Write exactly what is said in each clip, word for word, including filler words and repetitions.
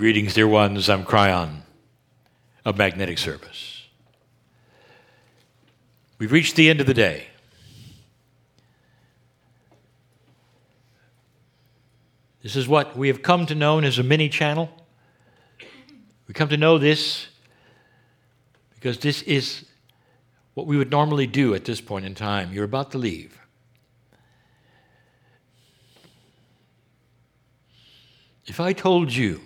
Greetings, dear ones. I'm Cryon of Magnetic Service. We've reached the end of the day. This is what we have come to know as a mini channel. We come to know this because this is what we would normally do at this point in time. You're about to leave. If I told you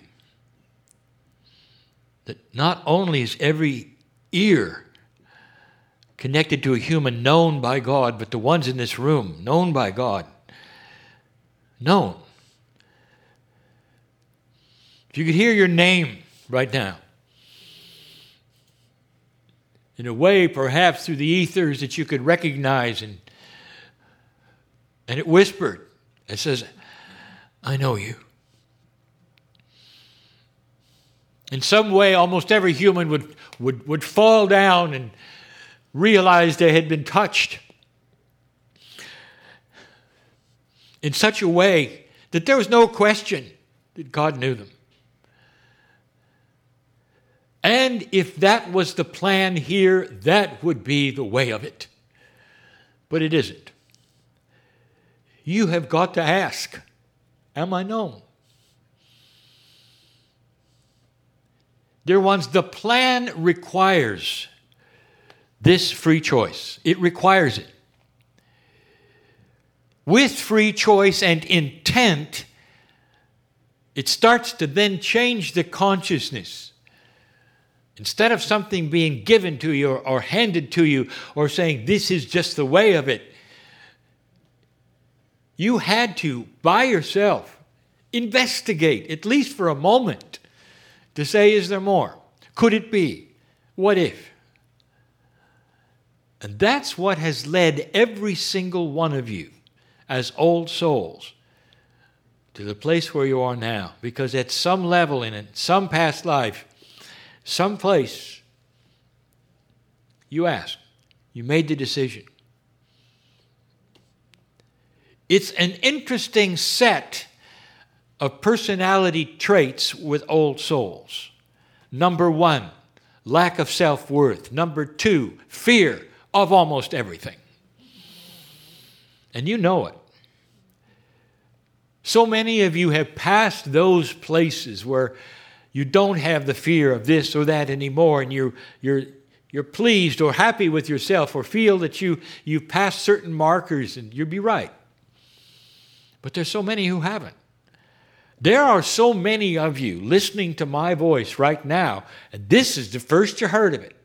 that not only is every ear connected to a human known by God, but the ones in this room known by God, known. If you could hear your name right now, in a way perhaps through the ethers that you could recognize, and, and it whispered, it says, I know you. In some way, almost every human would, would, would fall down and realize they had been touched in such a way that there was no question that God knew them. And if that was the plan here, that would be the way of it. But it isn't. You have got to ask, am I known? Dear ones, the plan requires this free choice. It requires it. With free choice and intent, it starts to then change the consciousness. Instead of something being given to you or, or handed to you or saying this is just the way of it, you had to, by yourself, investigate, at least for a moment, to say, is there more? Could it be? What if? And that's what has led every single one of you as old souls to the place where you are now. Because at some level in it, some past life, some place, you asked, you made the decision. It's an interesting set of personality traits with old souls. Number one, lack of self-worth. Number two, fear of almost everything. And you know it. So many of you have passed those places where you don't have the fear of this or that anymore, and you're, you're, you're pleased or happy with yourself or feel that you, you've passed certain markers, and you'll be right. But there's so many who haven't. There are so many of you listening to my voice right now, and this is the first you heard of it.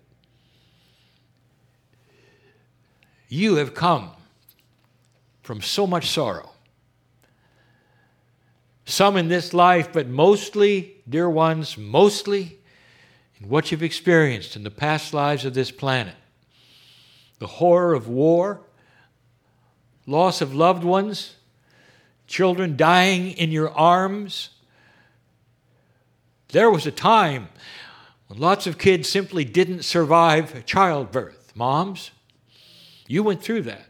You have come from so much sorrow. Some in this life, but mostly, dear ones, mostly in what you've experienced in the past lives of this planet. The horror of war, loss of loved ones, children dying in your arms. There was a time when lots of kids simply didn't survive childbirth. Moms, you went through that.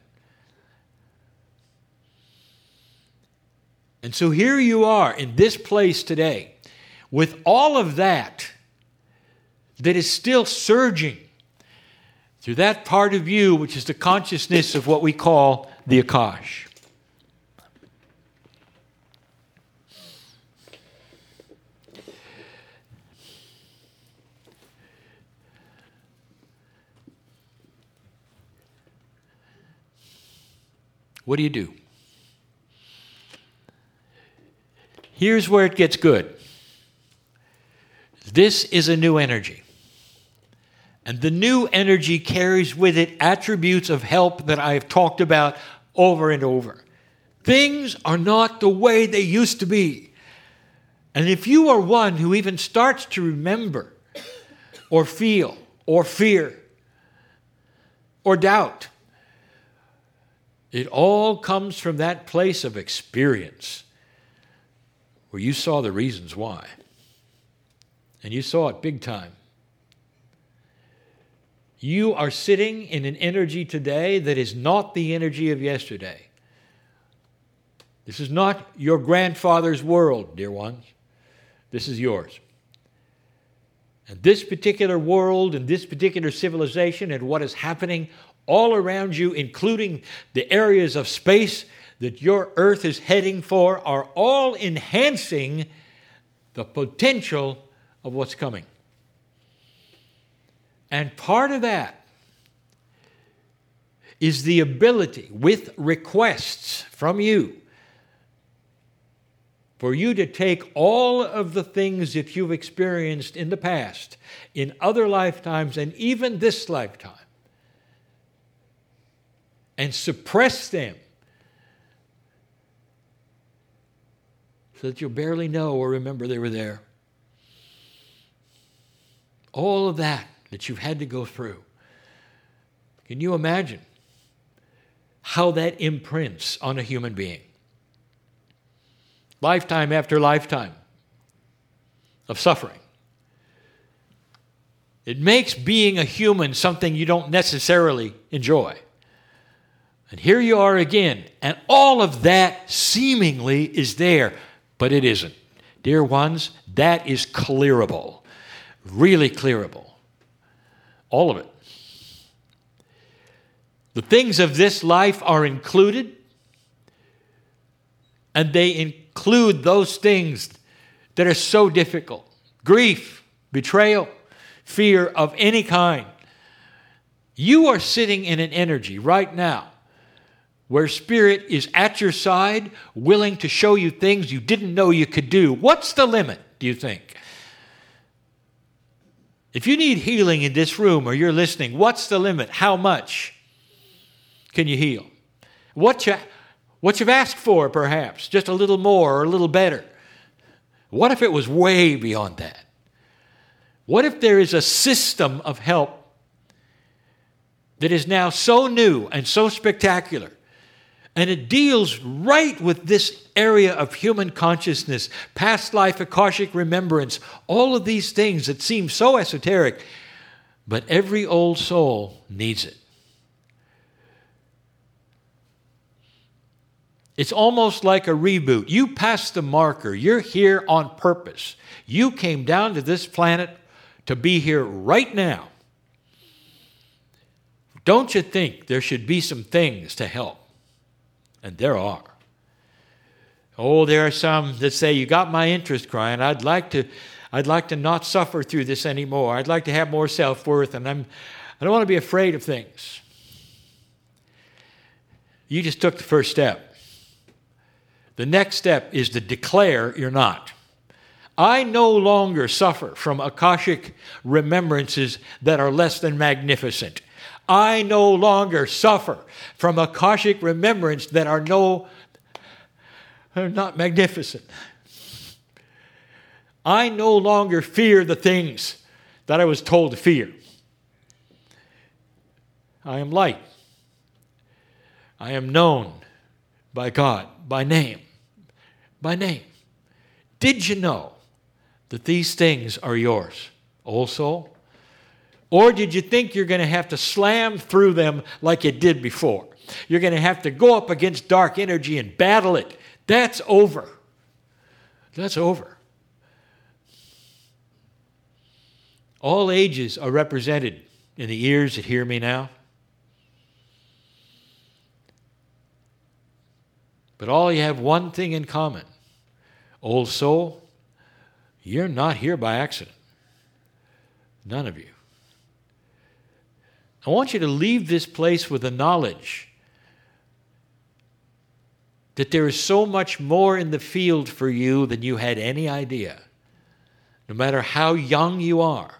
And so here you are in this place today with all of that that is still surging through that part of you which is the consciousness of what we call the Akash. What do you do? Here's where it gets good. This is a new energy. And the new energy carries with it attributes of help that I have talked about over and over. Things are not the way they used to be. And if you are one who even starts to remember or feel or fear or doubt, it all comes from that place of experience where you saw the reasons why. And you saw it big time. You are sitting in an energy today that is not the energy of yesterday. This is not your grandfather's world, dear ones. This is yours. And this particular world and this particular civilization and what is happening all around you, including the areas of space that your earth is heading for, are all enhancing the potential of what's coming. And part of that is the ability, with requests from you, for you to take all of the things that you've experienced in the past, in other lifetimes, and even this lifetime, and suppress them so that you'll barely know or remember they were there. All of that that you've had to go through. Can you imagine how that imprints on a human being? Lifetime after lifetime of suffering. It makes being a human something you don't necessarily enjoy. And here you are again, and all of that seemingly is there, but it isn't. Dear ones, that is clearable, really clearable. All of it. The things of this life are included, and they include those things that are so difficult. Grief, betrayal, fear of any kind. You are sitting in an energy right now where Spirit is at your side, willing to show you things you didn't know you could do. What's the limit, do you think? If you need healing in this room or you're listening, what's the limit? How much can you heal? What, you, what you've asked for, perhaps, just a little more or a little better. What if it was way beyond that? What if there is a system of help that is now so new and so spectacular, and it deals right with this area of human consciousness, past life, Akashic remembrance, all of these things that seem so esoteric, but every old soul needs it. It's almost like a reboot. You passed the marker. You're here on purpose. You came down to this planet to be here right now. Don't you think there should be some things to help? And there are. Oh, there are some that say, you got my interest, Brian. I'd like to, I'd like to not suffer through this anymore. I'd like to have more self-worth, and I'm, I don't want to be afraid of things. You just took the first step. The next step is to declare you're not. I no longer suffer from Akashic remembrances that are less than magnificent. I no longer suffer from Akashic remembrance that are no, are not magnificent. I no longer fear the things that I was told to fear. I am light. I am known by God, by name, by name. Did you know that these things are yours, old soul? Or did you think you're going to have to slam through them like you did before? You're going to have to go up against dark energy and battle it. That's over. That's over. All ages are represented in the ears that hear me now. But all you have one thing in common. Old soul, you're not here by accident. None of you. I want you to leave this place with the knowledge that there is so much more in the field for you than you had any idea. No matter how young you are,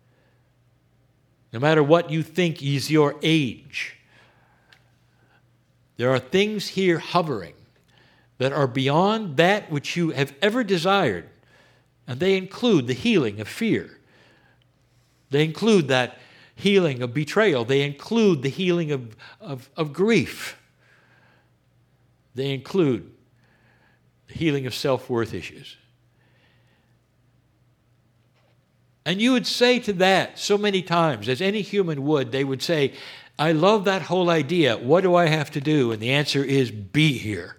no matter what you think is your age, there are things here hovering that are beyond that which you have ever desired, and they include the healing of fear. They include that healing of betrayal. They include the healing of, of, of grief. They include the healing of self-worth issues. And you would say to that so many times, as any human would, they would say, I love that whole idea. What do I have to do? And the answer is be here.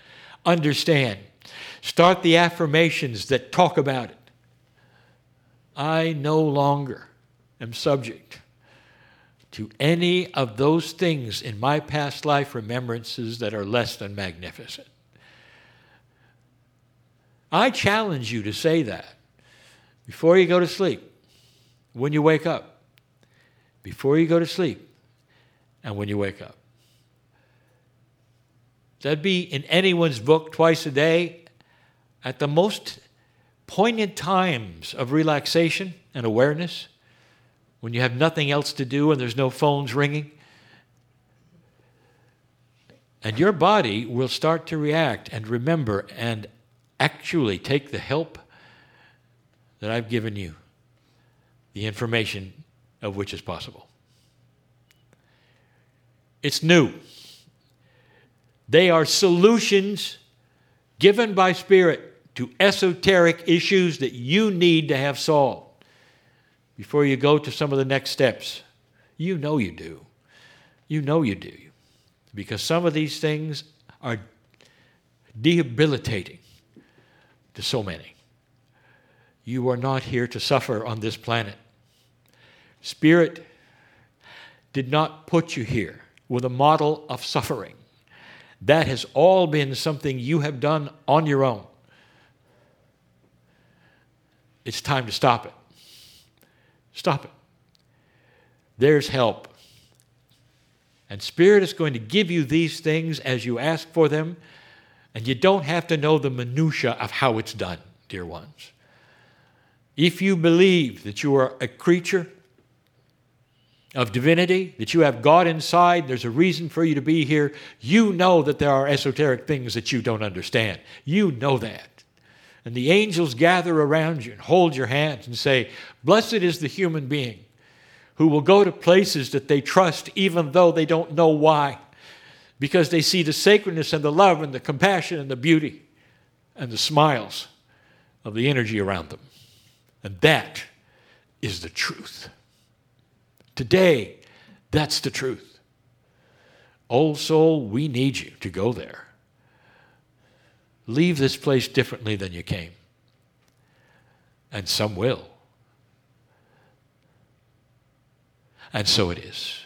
Understand. Start the affirmations that talk about it. I no longer am subject to any of those things in my past life remembrances that are less than magnificent. I challenge you to say that before you go to sleep, when you wake up, before you go to sleep, and when you wake up. That'd be in anyone's book twice a day at the most poignant times of relaxation and awareness, when you have nothing else to do and there's no phones ringing. And your body will start to react and remember and actually take the help that I've given you, the information of which is possible. It's new. They are solutions given by Spirit to esoteric issues that you need to have solved before you go to some of the next steps. You know you do. You know you do. Because some of these things are debilitating to so many. You are not here to suffer on this planet. Spirit did not put you here with a model of suffering. That has all been something you have done on your own. It's time to stop it. Stop it. There's help. And Spirit is going to give you these things as you ask for them, and you don't have to know the minutia of how it's done, dear ones. If you believe that you are a creature of divinity, that you have God inside, there's a reason for you to be here, you know that there are esoteric things that you don't understand. You know that. And the angels gather around you and hold your hands and say, blessed is the human being who will go to places that they trust even though they don't know why, because they see the sacredness and the love and the compassion and the beauty and the smiles of the energy around them. And that is the truth. Today, that's the truth. Old soul, we need you to go there. Leave this place differently than you came. And some will. And so it is.